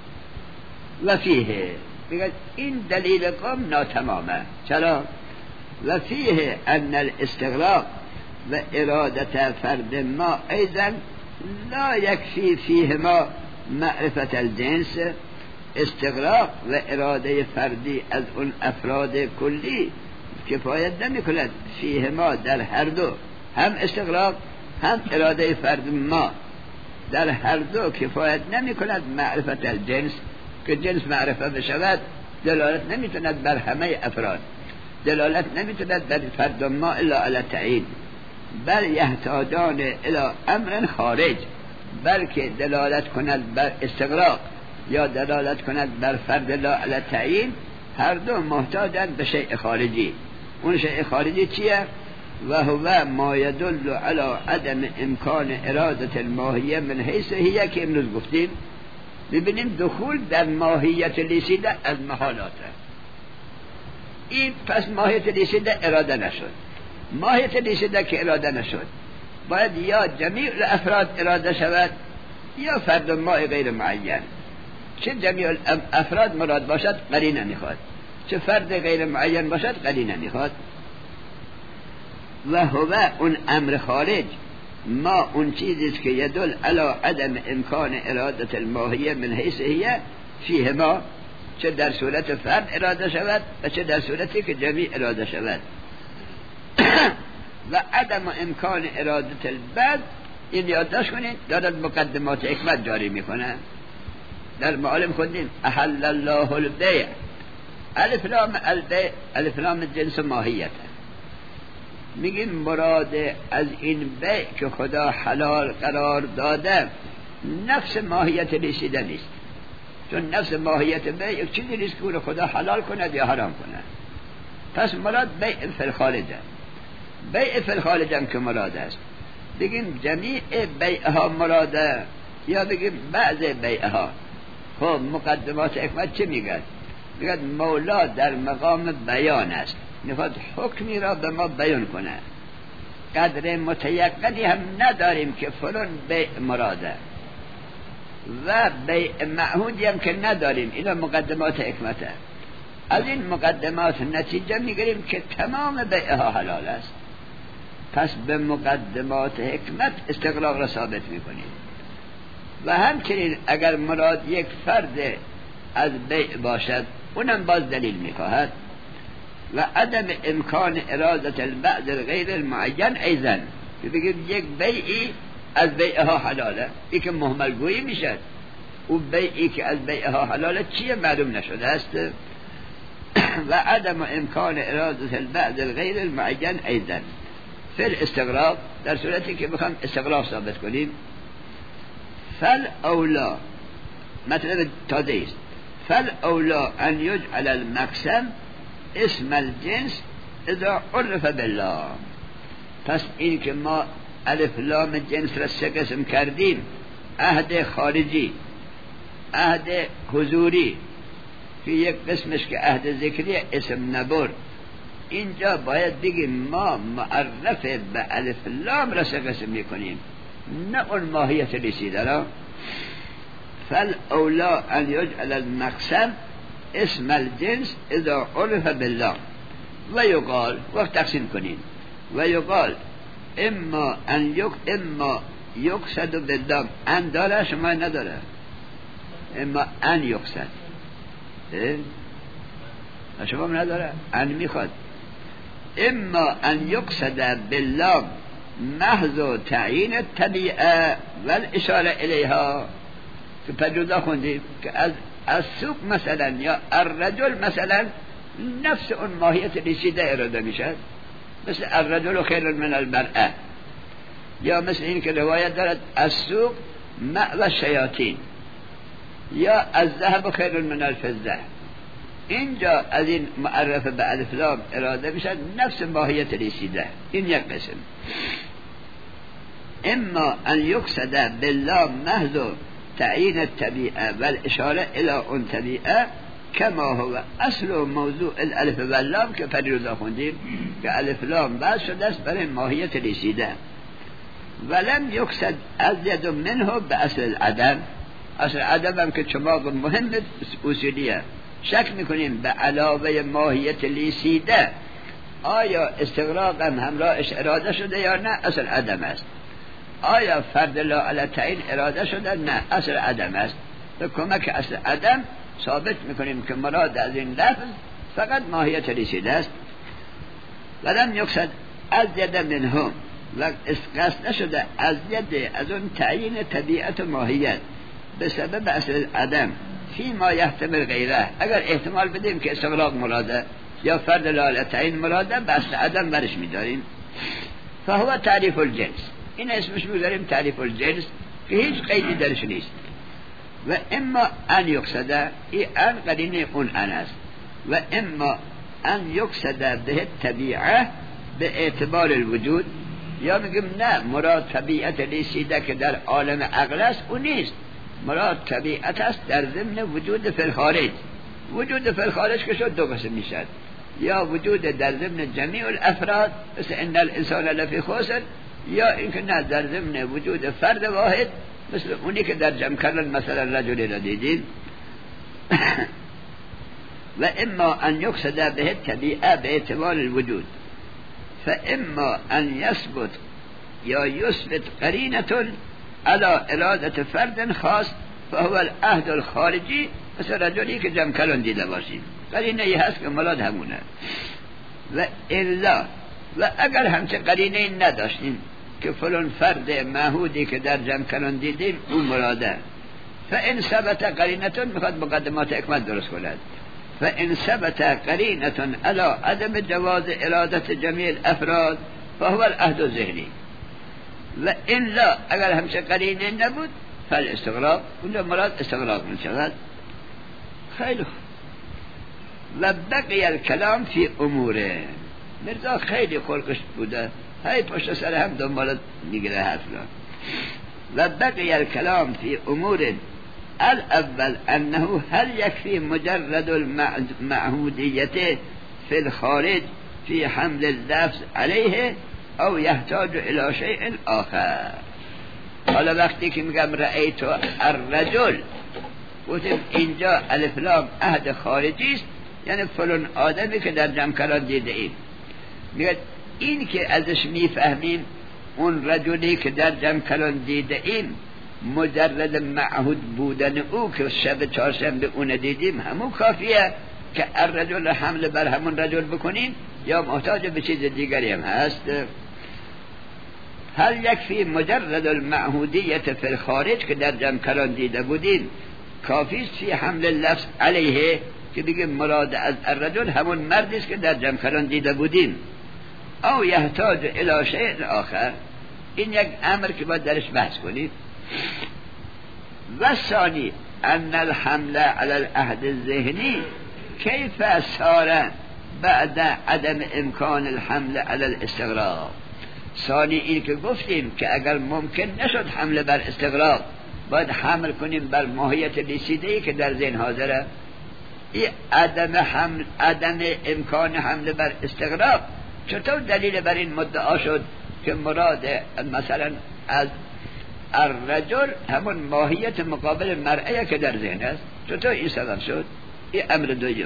و فیه میگه این دلیل قوم ناتمامه. چرا؟ و فیه ان الاستغراق و ارادت فرد ما ایضا لا یکفی فیه ما معرفت الجنس. استغراق و اراده فردی از اون افراد کلی کفایت نمی کند فیه ما در هر دو، هم استغراق هم اراده فرد ما در هر دو کفایت نمی کند معرفت الجنس، که جنس معرفه بشود دلالت نمی کند بر همه افراد، دلالت نمی کند بر فرد ما الا علی تعیین، بل یحتاجان الی امر خارج. بلکه دلالت کند بر استغراق یا دلالت کند بر فرد لا علی تعیین، هر دو محتاجند به شیء خارجی. اون شیء خارجی چیه؟ و هو ما يدل على عدم امکان اراده الماهیه من حیث هی، که امروز گفتیم. ببینیم دخول در ماهیت لیسیده از محالاته. این پس ماهیت لیسیده اراده نشد. ماهیت لیسیده که اراده نشد باید یا جمیع افراد اراده شود یا فرد ما غیر معین. چه جمیع افراد مراد باشد قرینه میخواد، چه فرد غیر معین باشد قرینه میخواد. و هو اون امر خارج ما اون چیزیست که یدل علی عدم امکان اراده الماهیه من حیث هی فیه ما، چه در صورت فرد اراده شود و چه در صورتی که جمیع اراده شود. و عدم امکان اراده البعض این یادداشت کنید دارد مقدمات حکمت جاری میکنه. در معالم خوندیم احل الله البیع، الف لام البیع الف لام جنس ماهیته. میگیم مراد از این بیع که خدا حلال قرار داده نفس ماهیت رسیده نیست، چون نفس ماهیت بیع یک چیزی نیست که خدا حلال کند یا حرام کند. پس مراد بیع فی الخارجه. بیع فی الخارج هم که مراد است. بگیم جمیع بیعها مراده یا بگیم بعض بیعها. خب مقدمات حکمت چه میگن؟ میگن مولا در مقام بیان است، میخواد حکمی را به ما بیان کنه. قدر متیقنی هم نداریم که فلان بیع مراده و بیع معهودی هم که نداریم. اینا مقدمات حکمته. از این مقدمات نتیجه میگیریم که تمام بیعها حلال است. پس به مقدمات حکمت استقراق را ثابت میکنیم. و همچنین اگر مراد یک فرد از بیع باشد اونم باز دلیل میخواهد. و عدم امکان اراده البعض غیر المعین ایضا، که بگیم یک بیعی از بیعها حلاله، این که مهمل گویی میشد. او بیعی که از بیعها حلاله چیه معلوم نشده است. و عدم امکان اراده البعض الغیر المعین ایضا فی الاستغراق، در صورتی که بخوام استغراق ثابت کنیم، فل اولا مطلب تازه است، فل اولا ان یجعل المقسم اسم الجنس اذا عرف بالله. پس این که ما الف لام جنس را سه قسم کردیم، عهد خارجی، عهد حضوری، که یک قسمش که عهد ذکری اسم نبر، اینجا باید بگیم ما معرف به الف لام را سه قسم میکنیم، نه اون ماهیت رسیده را. فل اولا ان یجعل المقسم اسم الجنس اذا عرف بالله. و یقال، وقت تقسیم کنیم، و یقال اما یقصد بالله. ان داره شما نداره، اما ان یقصد شما نداره، ان میخواد. اما ان یقصد بالله محض تعیین الطبیعه و الاشاره الیها، که پجوزا خوندیم که از سوق مثلا یا الرجل مثلا نفس اون ماهیت رسیده اراده میشد، مثل الرجل خیر من المرأه، یا مثل این که روایت دارد از سوق مأوى الشیاطین، یا از ذهب خیر من الفضه. اینجا از این معرف به الف لام اراده میشد نفس ماهیت رسیده. این یک قسم. اما ان یقصد بالله محض تعیین الطبیعه و الاشاره الى اون طبیعه کما هو اصل و موضوع الالف و اللام، که پریروزا خوندیم که الف لام بعد شده است برای ماهیت رسیده. ولم یقصد ازید منه به اصل العدم. اصل عدم هم که چماق مهم اصولیه، شک میکنیم به علاوه ماهیت رسیده آیا استغراق هم همراهش اراده شده یا نه، اصل عدم است. آیا فرد لا علی تعیین اراده شده؟ نه، اصل عدم است. به کمک اصل عدم ثابت میکنیم که مراد از این لفظ فقط ماهیت رسیده است. ولم یقصد ازید منهم، و قصد نشده ازید از اون تعیین طبیعت و ماهیت به سبب اصل عدم فی ما یحتمل غیره. اگر احتمال بدیم که استغراق مراده یا فرد لا علی تعیین مراده، به اصل عدم برش میداریم. فهو تعریف الجنس، این اسمش میذاریم تعریف الجنس که هیچ قیدی درش نیست. و اما ان یقصد، این ان قرینه اون ان است، و اما ان یقصد به طبیعه به اعتبار الوجود، یا میگیم نه مراد طبیعت رسیده که در عالم عقل است، اون نیست، مراد طبیعت است در ضمن وجود فی الخارج. وجود فی الخارج که شد دو قسم میشد، یا وجود در ضمن جمیع الافراد مثل ان الانسان لفی خسر، یا اینکه نه در ضمن وجود فرد واحد مثل اونی که در جمع کردن مثلا رجلی را دیدید. و اما ان یقصد به طبیعه به اعتبار الوجود، فاما ان یثبت یا یثبت قرینه علی اراده فرد خاص فهو العهد الخارجی، مثل رجلی که جمع کردن دیده باشیم، قرینه ای هست که مراد همونه. و الا، و اگر همچه قرینه نداشتیم که فلان فرد معهودی که در جمع کردن دیدیم اون مراده، فان ثبت قرینه، میخواد مقدمات حکمت درست کند، فان ثبت قرینه علی عدم جواز اراده جمیع الافراد فهو العهد الذهنی. و ان لا، اگر همچه قرینه نبود فالاستغراق، اونجا مراد استغراق میشود. خیلی خوب. و بقی الکلام فی اموره، مرزا خیلی خلقش بوده، های پشت سر هم دنبالت میگیره حرفلا. و بقی الکلام فی امور الاول انه هل یکفی مجرد المعهودیت فی الخارج فی حمل اللفظ علیه او یحتاج الى شیء آخر. حالا وقتی که میگم رأیت الرجل، گفتیم اینجا الف لام عهد خارجی است، یعنی فلان آدمی که در جمع کردن دیده ایم. میگه این که ازش میفهمیم اون رجلی که در جمع کردن دیده ایم مجرد معهود بودن او که شب چهارشنبه اون دیدیم همون کافیه که الرجل حمل بر همون رجل بکنیم، یا محتاج به چیز دیگری هم هست؟ هل یکفی مجرد المعهودیت فی الخارج که در جمع کردن دیده بودیم کافی است فی حمل لفظ علیه که بگیم مراد از الرجل همون مردی است که در جمکران دیده بودیم. او یحتاج الی شیء آخر، این یک امر که باید درش بحث کنید. و ثانی ان الحمل علی العهد الذهنی کیف صار بعد عدم امکان الحمل علی الاستغراق. ثانی این که گفتیم که اگر ممکن نشد حمل بر استغراق باید حمل کنیم بر ماهیت رسیده‌ای که در ذهن حاضره. این عدم امکان حمل بر استغراق چطور دلیل بر این مدعا شد که مراد مثلا از الرجل همون ماهیت مقابل مرئیه که در ذهن است؟ چطور این سبب شد؟ این امر دوم.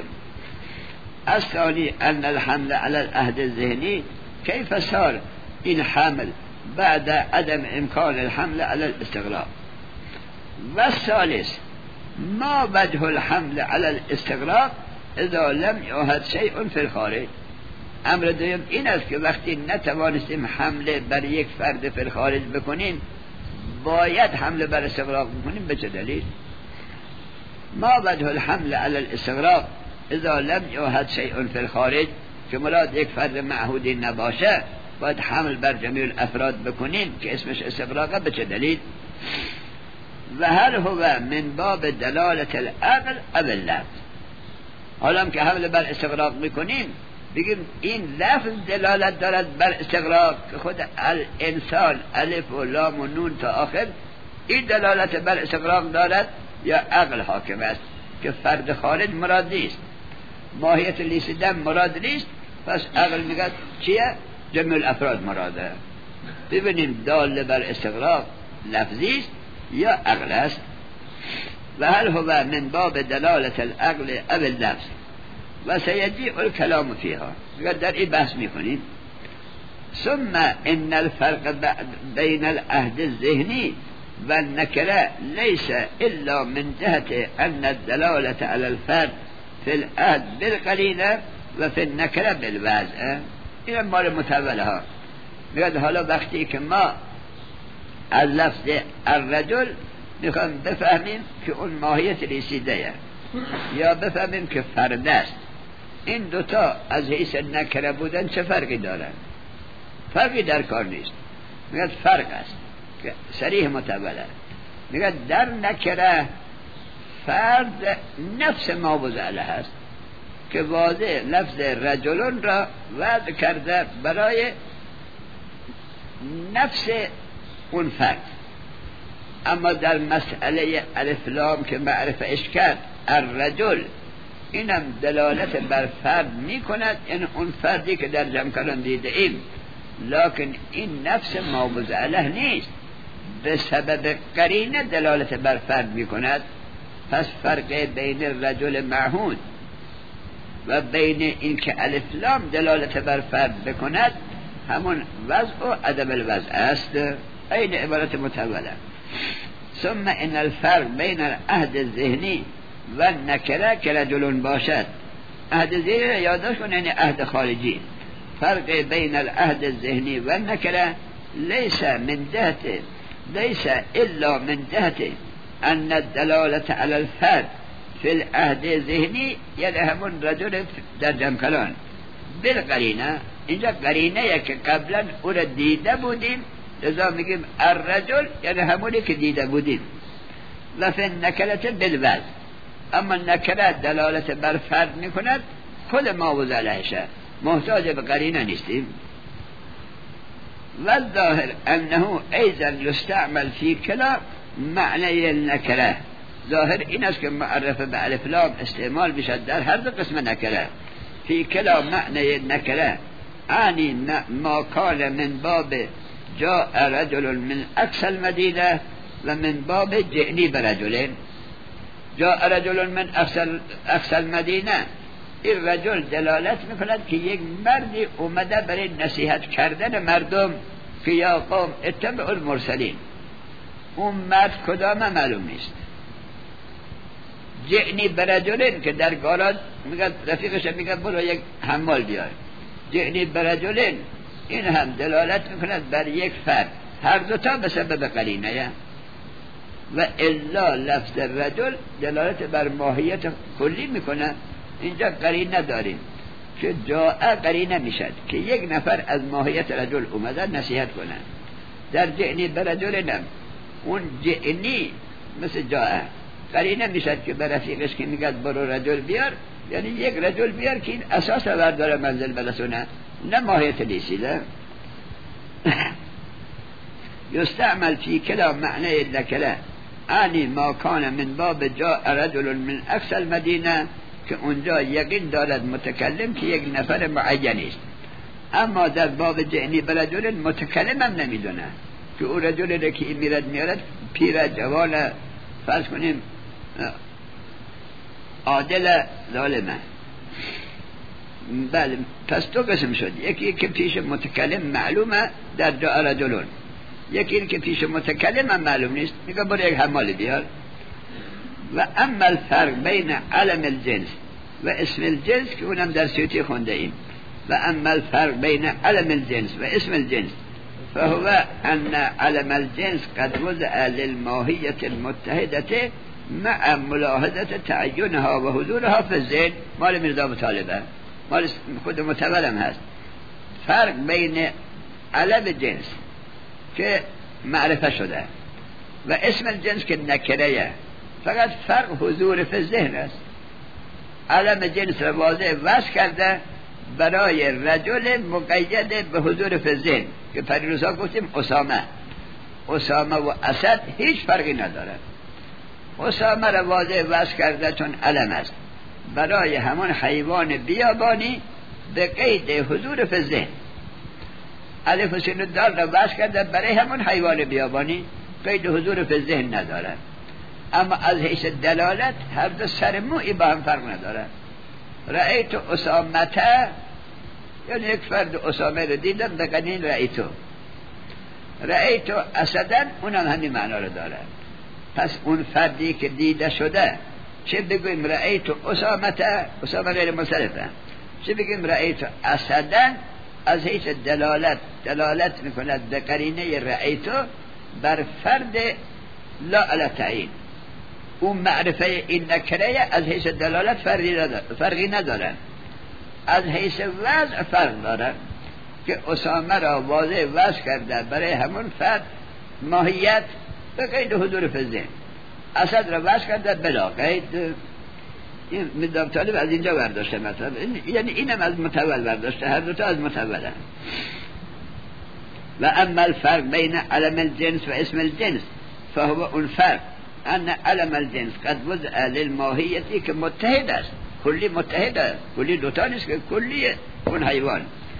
الثانی ان الحمل علی العهد الذهنی کیف صار، این حمل بعد عدم امکان الحمل علی الاستغراق. و الثالث ما وجه الحمل علی الاستغراق اذا لم یعهد شیء فی الخارج. امر دوم این است که وقتی نتوانستیم حمله بر یک فرد فی الخارج بکنیم باید حمله بر استغراق بکنیم. به چه دلیل؟ ما وجه الحمل علی الاستغراق اذا لم یعهد شیء فی الخارج، که مراد یک فرد معهودی نباشه باید حمل بر جمیع الافراد بکنیم که اسمش استغراقه. به چه دلیل؟ و هل هو من باب دلالت العقل او اللفظ. حالا که حمل بر استغراق میکنیم بگیم این لفظ دلالت دارد بر استغراق که خود الانسان الف و لام و نون تا آخر این دلالت بر استغراق دارد، یا عقل حاکم است که فرد خارج مراد نیست، ماهیت لیسیدن مراد نیست، پس عقل میگه چیه؟ جمع الافراد مراده. ببینیم دال بر استغراق لفظی است یا عقل است. و هل هو من باب دلالت العقل او اللفظ و سیجیء الکلام فیها. در این بحث میکنیم. ثم ان الفرق بین العهد الذهنی و النکره لیس الا من جهت ان الدلالة على الفرد فی العهد بالقرینه و فی النکره بالوضع. این مال متوله ها. میگه حالا وقتی که ما از لفظ الرجل میخوام بفهمیم که اون ماهیت رسیده یا بفهمیم که فرد است، این دوتا از حیث نکره بودن چه فرقی دارن؟ فرقی در کار نیست. میگه فرق است که صریح متوله. میگه در نکره فرد نفس ما وضعه هست که واضح لفظ رجلون را وضع کرده برای نفس اون فرد. اما در مسئله الف لام که معرفه اش کرد الرجل، اینم دلالت بر فرد می کند، این اون فردی که در جمکران دیده ایم، لکن این نفس ما وضعه نیست، به سبب قرینه دلالت بر فرد می کند. پس فرق بین الرجل معهود و بین این که الف لام دلالت بر فرد بکند همون وضع و عدم الوضع است. این عبارت متوله. ثم ان الفرق بین العهد الذهنی و نکره که رجلون باشد. عهد ذهنی یادداشت کن یعنی عهد خارجی. فرق بین العهد الذهنی و نکره لیس الا من جهت ان الدلالة على الفرد فی العهد الذهنی، یعنی همون رجل در جمکلان بالقرینه. اینجا قرینه که قبلا او را دیده بودیم، لذا میگیم الرجل یعنی همونی که دیده بودیم. و فی النکرة بالوضع، اما نکره دلالت بر فرد میکند، خود ما وضع لهشه، محتاج به قرینه نیستیم. و ظاهر انه ایضا یستعمل فی کلا معنی النکره. ظاهر این است که معرفه به الف لام استعمال بشد در هر دو قسم نکره. فی کلا معنی نکره عنی ما کان من باب جاء رجل من اقصى المدینه و من باب جئنی برجلین. جاء رجل من اقصى المدینه، این رجل دلالت میکند که یک مردی اومده برای نصیحت کردن مردم که یا قوم اتبعوا المرسلین. اون مرد کدام معلوم نیست. جئنی برجلین که در گاراژ میگه رفیقش میگه برو یک حمال بیار. جئنی برجلین این هم دلالت میکند بر یک فرد، هر دوتا به سبب قرینه. و الا لفظ رجل دلالت بر ماهیت کلی میکنه. اینجا قرینه نداریم که جاء قرینه میشد که یک نفر از ماهیت رجل اومده نصیحت کنه. در جعنی به رجل نم، اون جعنی مثل جاء قرینه میشد که به رفیقش که میگد برو رجل بیار، یعنی یک رجل بیار که این اساس برداره منزل برسونه، نه ماهیت لیسیده. یستعمل فی کلا معنی لکله، عنی ما کان من باب جاء رجل من اقصى المدینه، که اونجا یقین دارد متکلم که یک نفر معینی است. اما در باب جعنی به رجل متکلم هم نمیدونه که او رجل که میرد پیر جوان، فرض کنیم عادل ظالمه. بله، پس دو قسم شد، یکی که پیش متکلم معلومه در جاء رجلون، یکی که پیش متکلم هم معلوم نیست، میگه برو یک حمال بیار. و اما الفرق بین علم الجنس و اسم الجنس که اونم در سیوطی خونده ایم، و اما الفرق بین علم الجنس و اسم الجنس فهو ان علم الجنس قد وضع للماهیة المتحدة مع ملاحظة تعینها و حضورها فی الذهن. مال میرزا ابو طالبه، مال خود متولم هست. فرق بین علم جنس که معرفه شده و اسم الجنس که نکره، فقط فرق حضور فی الذهن است. علم جنس را واضح وصف کرده برای رجل مقید به حضور فی الذهن، که پریروزا گفتیم اسامه و اسد هیچ فرقی نداره. اسامه را واضح وصف کرده چون علم است برای همون حیوان بیابانی به قید حضور فی الذهن. الف و سین و دال را وصف کرده برای همون حیوان بیابانی، قید حضور فی الذهن نداره. اما از حیث دلالت هر دو سر موعی با هم فرق نداره. رأیت اسامته، یعنی یک فرد اسامه رو دیدم، بقنین رأیت اسدن، اونم همین معنا رو داره. پس اون فردی که دیده شده، چه بگویم رأیت اسامته، اسامه غیر منصرفه، چه بگویم رأیت اسدن، از حیث دلالت میکند به قرینه رأیت بر فرد لا علی تعیین. اون معرفه این نکره از حیث دلالت فرقی ندارن، از حیث وضع فرق دارن که اسامه را واضح وضع کرده برای همون فرد ماهیت به قید حضور فی الذهن، اسد را وضع کرده بلا قید. این میرزا طالب از اینجا برداشته مطلب، یعنی اینم از متول برداشته، هر دوتا از متولن. و اما الفرق بین علم الجنس و اسم الجنس فهو اون فرق ان علم الجنس قد وضع للماهیتی که متحد است، کلی متحد است، کلی دوتا نیست که کلی اون حیوان،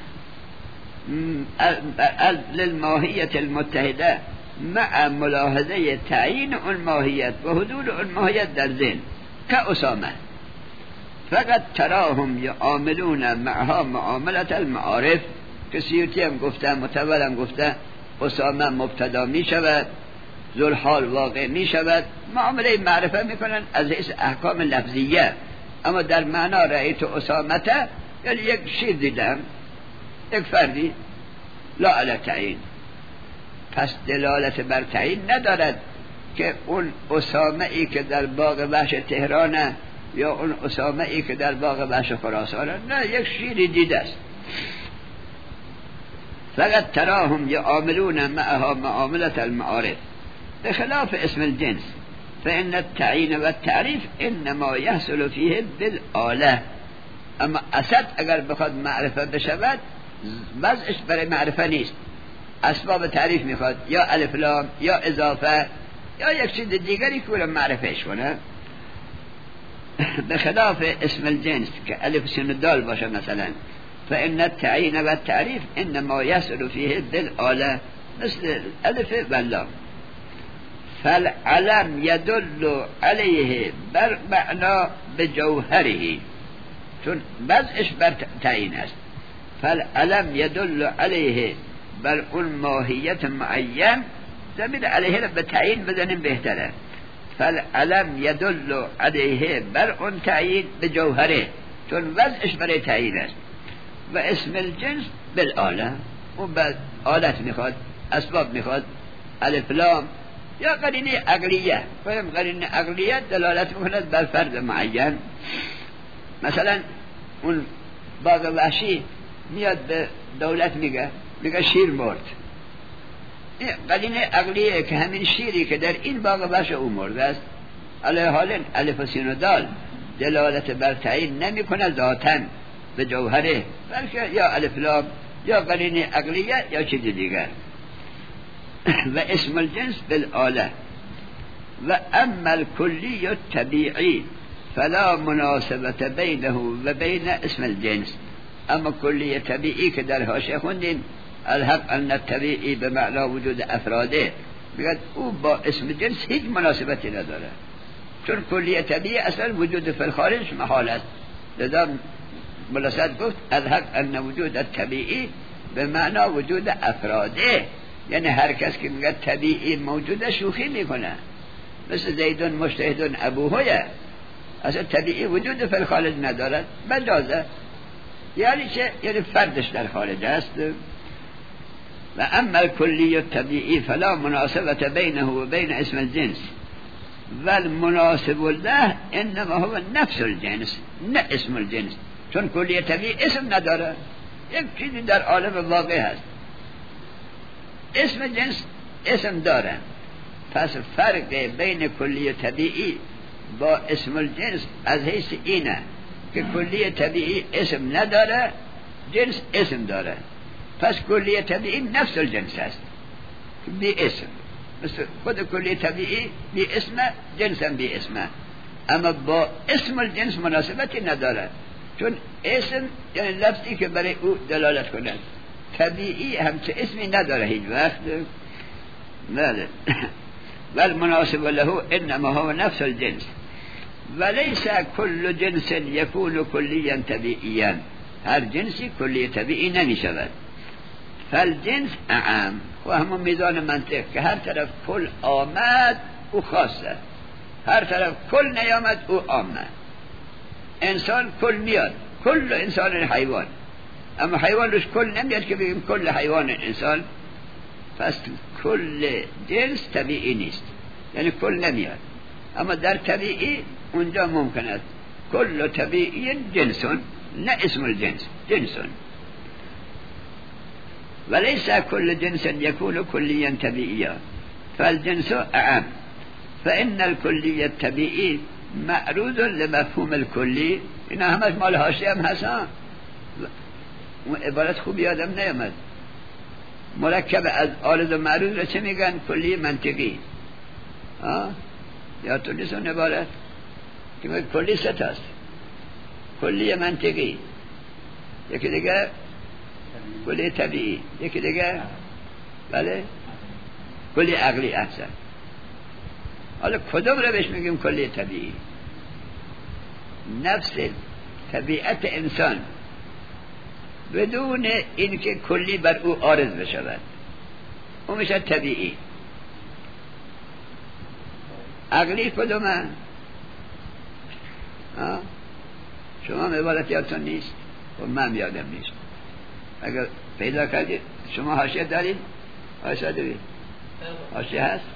للماهیت المتحده مع ملاحظه تعیین اون ماهیت و حضور اون ماهیت در ذهن که اسامه. فقط تراهم یعاملون معها معاملت المعارف، که سیوطی هم گفته، متول هم گفته، اسامه مبتدا می شود، ذوالحال واقع می شود، معامله معرفه می کنن از حیث احکام لفظیه. اما در معنا رأیت اسامته، یعنی یک شیر دیدم، یک فردی لا علی تعیین، پس دلالت بر تعیین ندارد که اون اسامه ای که در باغ وحش تهرانه یا اون اسامه ای که در باغ وحش خراسانه، نه، یک شیری دیده است. فقط تراهم یعاملون معها معاملت المعارف بخلاف اسم الجنس فإن التعیین و التعریف انما یحصل فیه بالآله. اما اسد اگر بخواد معرفه بشود، وضعش برای معرفه نیست، اسباب تعریف میخواد، یا الف لام یا اضافه یا یک چیز دیگری که معرفهش کنه. بخلاف اسم الجنس که الف سین دال باشه مثلا، فإن التعیین و التعریف انما یحصل فیه بالآله مثل الف و لام. فالعلم يدل علیه بر معنا بجوهره، چون وضعش بر تعیین است. فالعلم يدل علیه بر اون ماهیت معین، ضمیر علیه را به تعیین بزنیم بهتره. فالعلم يدل علیه بر اون تعیین بجوهره، چون وضعش برای تعیین است. و اسم الجنس بالآله، اون بعد آلت میخواد، اسباب میخواد، الف لام یا قرینه عقلیه. قرینه عقلیه دلالت میکند بر فرد معین. مثلا اون باغ وحشی میاد به دولت میگه شیر مرد. این قرینه عقلیه که همین شیری که در این باغ وحش او مرده است. علیه حال الف و سین و دال دلالت بر تعیین نمیکنه ذاتاً به جوهره، بلکه یا الف لام یا قرینه عقلیه یا چیز دیگر. و اسم الجنس بالآله. و اما الکلی الطبیعی فلا مناسبت بینه و بین اسم الجنس. اما کلی طبیعی که در حاشیه خوندیم الحق ان الطبیعی به معنی وجود افراده، میگه او با اسم جنس هیچ مناسبتی نداره، چون کلی طبیعی اصلا وجود فی الخارج محال است. لذا ملاسد گفت الحق ان وجود الطبیعی به معنی وجود افراده، یعنی هر کس که میگه طبیعی موجوده شوخی میکنه، مثل زیدون مجتهدون ابوهیه، اصلا طبیعی وجود فی الخارج ندارد، مجازه. یعنی چه؟ یعنی فردش در خارج است. و اما الکلی الطبیعی فلا مناسبت بینه و بین اسم الجنس و المناسب له انما هو نفس الجنس نه اسم الجنس، چون کلی طبیعی اسم نداره، یک چیزی در عالم واقع هست. اسم جنس اسم داره، پس فرق بین کلی طبیعی با اسم الجنس از حیث اینه که کلی طبیعی اسم نداره، جنس اسم داره. پس کلی طبیعی نفس الجنس است، بی اسم، مثل خود کلی طبیعی بی اسم، جنس هم بی اسم، اما با اسم الجنس مناسبتی نداره، چون اسم یعنی لفظی که برای او دلالت کند. طبیعی همچه اسمی نداره هیچ وقت. بله. والمناسب له انما هو نفس الجنس وليس كل جنس يكون كليا طبيعيا. هر جنسی کلی طبیعی نمیشود. فالجنس اعم و همون میزان منطق که هر طرف کل آمد او خاصه، هر طرف کل نیامد او عامه. انسان کل میاد، کل انسان حیوان، اما حیوان روش کل نمیاد که بگیم کل حیوان انسان. پس کل جنس طبیعی نیست، یعنی کل نمیاد. اما در طبیعی اونجا ممکن است کل طبیعی جنسون نه اسم الجنس جنسون. وليس كل جنس يكون كليا طبيعيا فالجنس اعم فإن الكلي الطبيعي معروض لمفهوم الكلي. اینا همش مال حاشیه هم هستن، عبارت خوب یادم نیامد. مرکب از عارض و معروض را چه میگن؟ کلی منطقی. یادتون نیست اون عبارت که میگن کلی سه تاست، کلی منطقی، یکی دیگه کلی طبیعی، یکی دیگه بله کلی عقلی. احسن. حالا کدوم رو بهش میگیم کلی طبیعی؟ نفس طبیعت انسان بدون اینکه کلی بر او عارض بشود اون میشه طبیعی. عقلی کدومه؟ شما عبارت یادتون نیست و من یادم نیست. اگر پیدا کردید شما حاشیه دارید؟ حاشیه دارید؟ حاشیه هست؟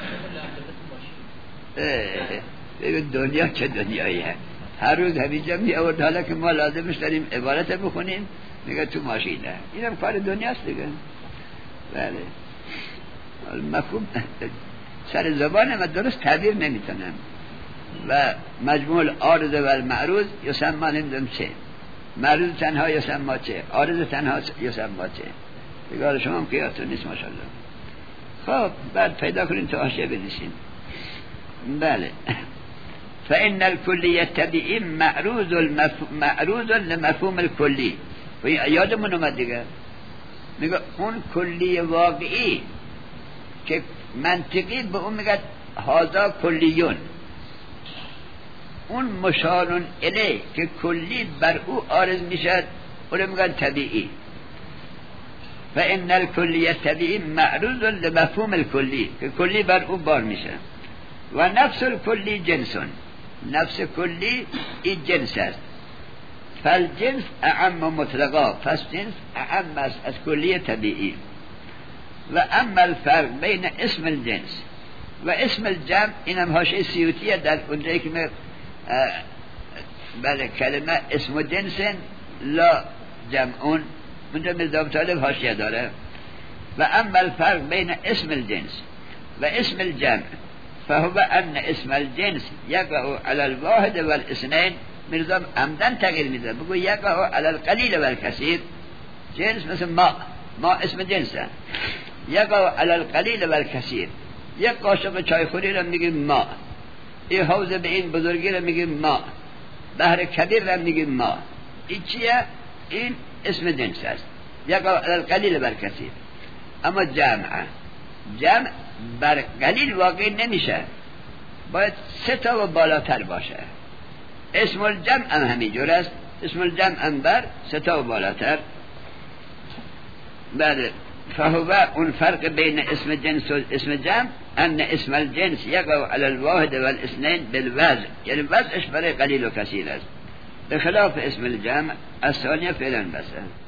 ببین دنیا چه دنیایی هست. هر روز همینجا می آورد، حالا که ما لازمش داریم عبارت بخونیم میگه تو ماشینه. اینم کار دنیاست دیگه. بله. مفهوم سر زبانه و درست تعبیر نمیتونم. و مجموع عارض و معروض یسمى نمیدونم چه، معروض تنها یسمى چه، عارض تنها یسمى چه. دیگه شما هم که یادتون نیست ماشاءالله. خب بعد پیدا کنین تو حاشیه بنویسین. بله. فإن الكلية الطبيعي معروض لمفهوم الكلي. یادمون اومد دیگه، میگه اون کلی واقعی که منطقی به اون میگه هذا کلیون، اون مشارون الیه که کلی بر او عارض میشد اون میگن طبیعی. فإن الكلية الطبيعي معروض لمفهوم الكلي که کلی بر او بار میشه. و نفس الکلی جنسون، نفس کلی این جنس است. فالجنس اعم مطلقا، پس جنس اعم است از کلی طبیعی. و اما الفرق بین اسم الجنس و اسم الجمع اینم حاشیه سیوطیه در اونجایی که بله کلمه اسم جنس لا جمعون اونجا میرزا ابو طالب حاشیه داره. و اما الفرق بین اسم الجنس و اسم الجمع فهو ان اسم الجنس یقع علی الواحد والاثنین. میرزا عمدن تغییر میده بگو یقع علی القلیل والکثیر. جنس مثل ما اسم جنسه، یقع علی القلیل والکثیر. یک قاشق چایخوری رو میگیم ما، این حوض به این بزرگی رو میگیم ما، بحر کبیر رو میگیم ما. این چیه؟ این اسم جنس است، یقع علی القلیل والکثیر. اما جمع بر قلیل واقع نمیشه، باید 3 تا و بالاتر باشه. اسم الجمع هم همینجور است، اسم الجمع هم بر 3 تا و بالاتر. بله فهو اون فرق بین اسم جنس و اسم جمع ان اسم الجنس یقع علی الواحد والاثنین بالوزن، یعنی وزنش برای قلیل و کثیر است، بخلاف اسم الجمع الثانیه فعلا بسه.